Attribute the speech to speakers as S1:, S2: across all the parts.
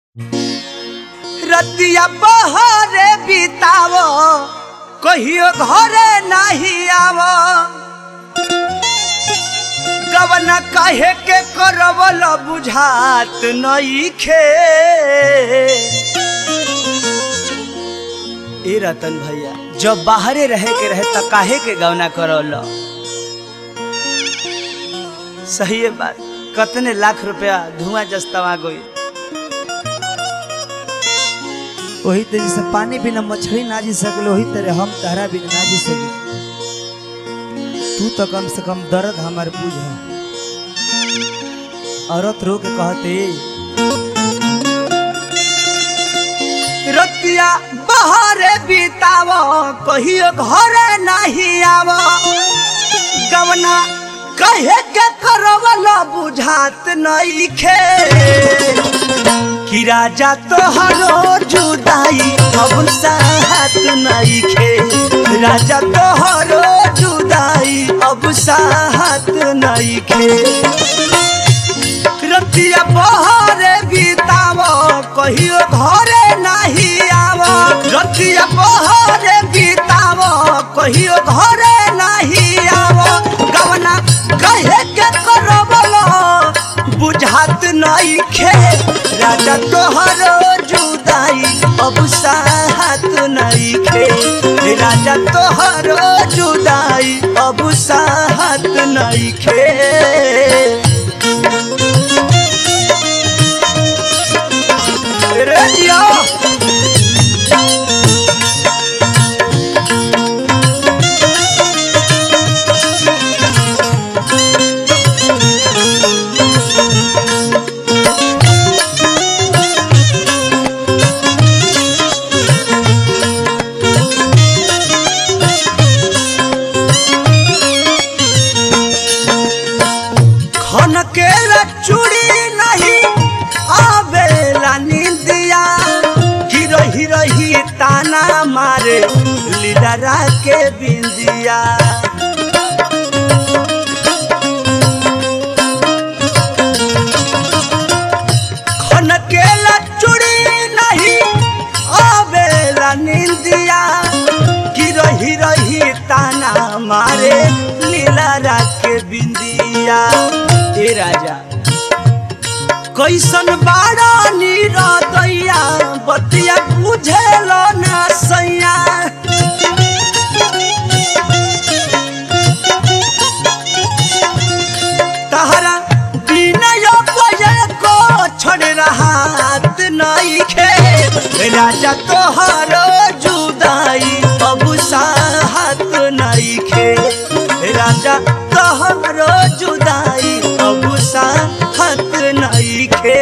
S1: रतिया बहरे बितावो कहियो घरे नहीं आवो गवना कहे के करवल बुझात नइखे। ए रतन भैया जब बाहरे रहे के रहे त काहे के गवना करवल। सही है बात, कतने लाख रुपया धुआं जस्तवा गई।
S2: वही तरह से पानी बिना मछली ना जी सकल, वही तरह हम तहरा बिना ना जी सके। तू तो कम से कम दर्द हमार बुझ। औरत रो के कहते
S1: रतिया बाहरे बितावो कहियो घरे नहीं आवो गवना कहे के करवल बुझात नइखे। कि राजा तोहरो जुदाई अब साहत नइखे। राजा तोहरो जुदाई अब साहत नइखे। रतिया बहरे बितावो कहियो घरे नहीं आवो। रतिया बहरे बितावो कहियो घरे नहीं आवो गवना कहे के करवल बुझात नइखे। राजा तोहरो जुदाई अब साहत नइखे। राजा तोहरो जुदाई अब साहत नइखे। रेडियो खनकेला चूड़ी नहीं आवेला निंदिया। गिरही रही ताना मारे लीडरा के बिंदिया। खनकेला चूड़ी नहीं आवेला निंदिया। गिरही रही ताना मारे लीडरा के बिंदिया। ए राजा कैसन बाड़ा नीरदैया बतिया बुझेलो ना सैया। तहरा बिनय बजे को छोड़ राहत नइखे। राजा तोहरो जुदाई अब साहत नइखे। राजा तोहरो जुदाई अब साहत नइखे।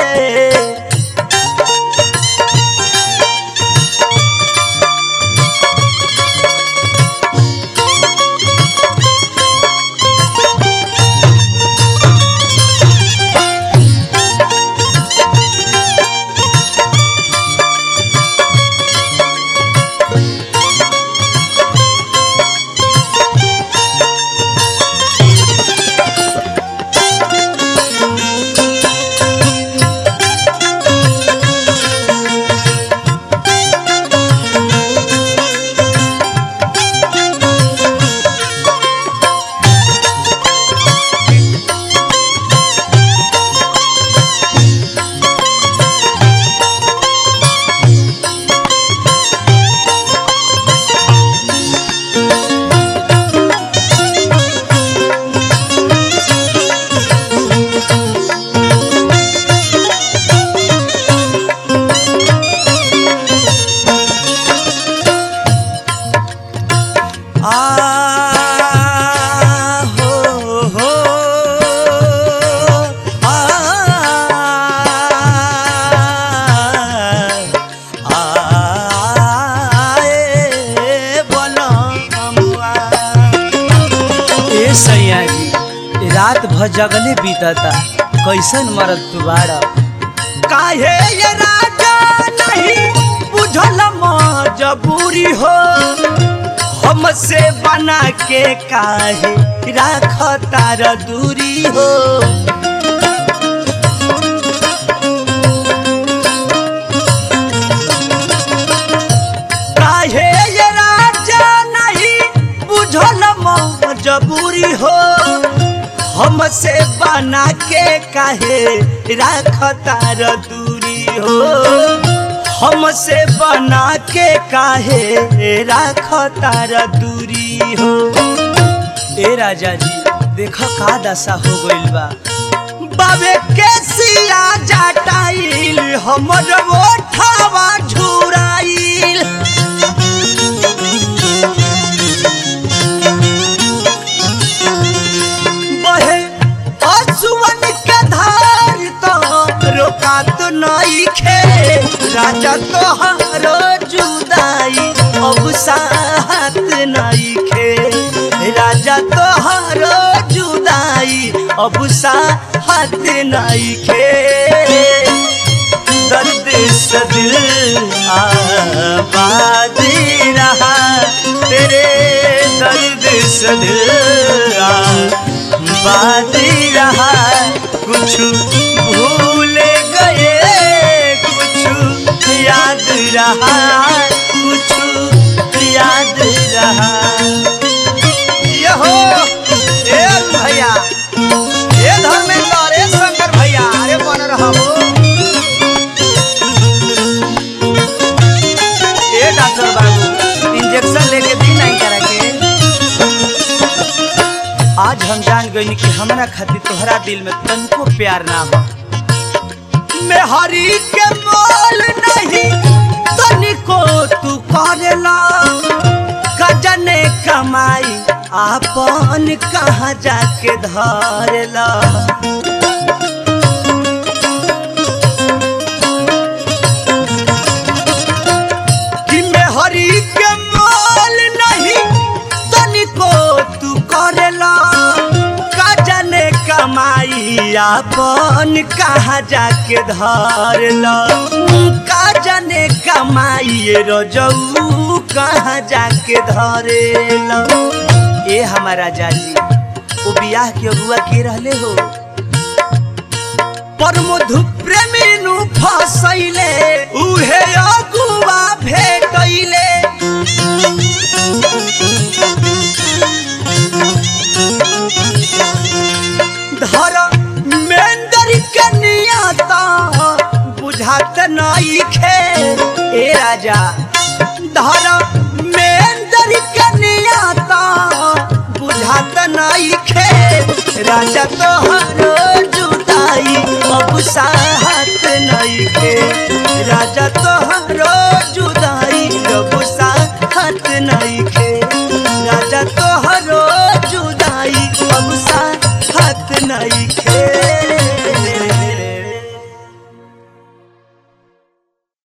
S1: रात भर जगले बीतता कैसन मरद तुम्हारा। काहे ये राजा नहीं बुझल मजबूरी हो। हमसे बना के काहे राखतार दूरी हो। मजबूरी हो हमसे बना के काहे राखतार दूरी हो हमसे बना के काहे राखतार दूरी हो। ए राजा जी देखो का दशा हो गइल बा बाबे के सिया जाटाइल हमर ओठावा झुराइल बहे आंसुअन के धार तो रोकात नइखे राजा तोहरो जुदाई अब साथ नइखे राजा तोहरो जुदाई अब साथ नइखे दर्द से दिल आबाद रहा तेरे दर्द से दिल आबाद रहा कुछ भूल गए कुछ याद रहा कुछ याद रहा। ए भैया ए धर्मेंद्र ए शंकर भैया अरे बन रहा हो ए डॉक्टर बाबू इंजेक्शन लेके दी नहीं करा के। आज हम जान गए कि हमारा खातिर तोहरा दिल में तनको प्यार ना हो मैं हरी के मोल नहीं तनिको तू करेला कजने कमाई आपन कहाँ जाके धरला कि मैं हरी के मोल नहीं तनिको तू करेला कजने कमाई आपन कहाँ जाके धरला कजने कमाई रजऊ कहाँ जाके धरेला। ए हमारा जाजी ओ बियाह के अगुआ के रहले हो पर मधु प्रेमी नु फसैले उहे अगुआ भेटैले धर मेंदर के नियता बुझात नइखे ए राजा धर मेंदर के नियता बुझात नइखे राजा तोहरो जुदाई अब साथ नइखे राजा तोहरो जुदाई अब साथ नइखे।